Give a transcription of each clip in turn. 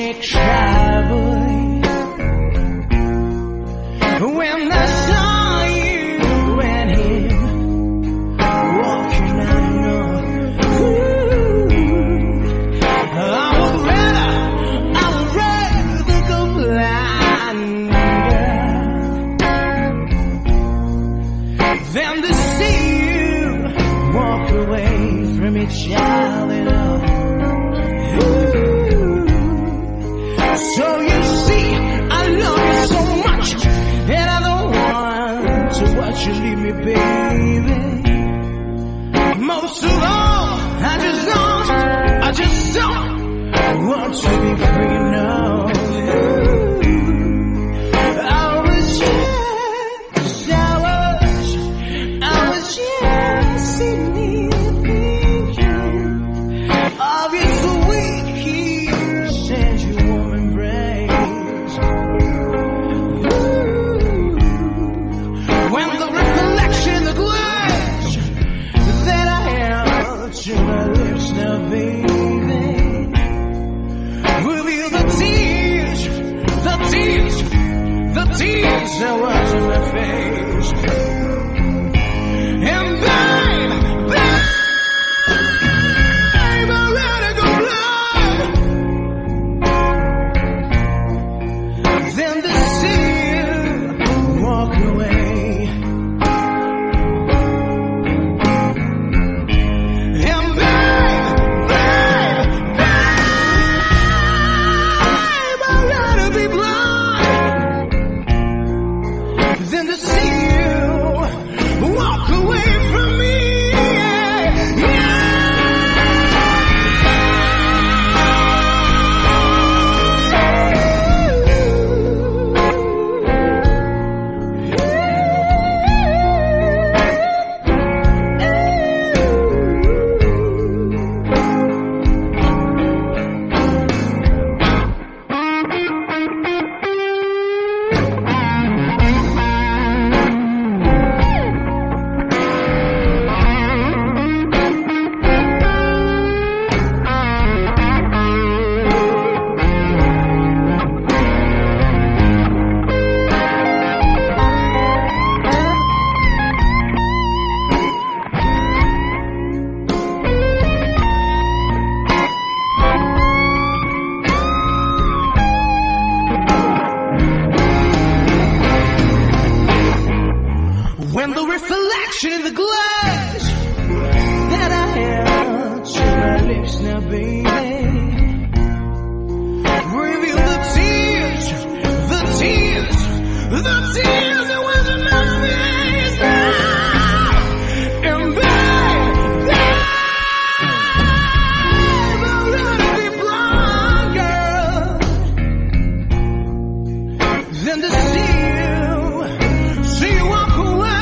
me trouble. When I saw you and him walking alone, I would rather go blind, girl, than to see you walk away from each other. So you see, I love you so much, and I don't want to watch you leave me, baby. Most of all, I just don't want to be free, no. I was just sitting here thinking of you so weak, send you warm embrace. When the recollection of the glass that I held to my lips now, baby, reveal the tears that was in my face. And babe, I let it go blind, then to see you walk away. And babe, I'd rather be blind than to see you walk away from me. When the reflection in the glass that I held to my lips now, baby, reveal the tears that was in my face. And babe, I'd rather be blind, girl, than to see you walk away.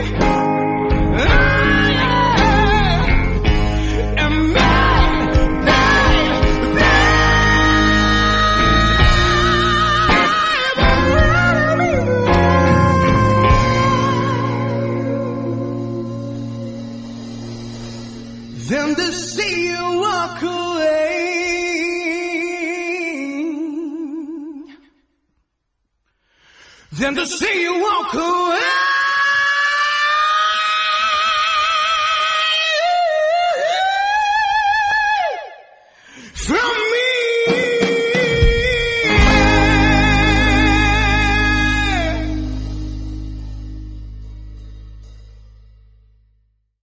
Than to see you walk away. Than to see you walk away.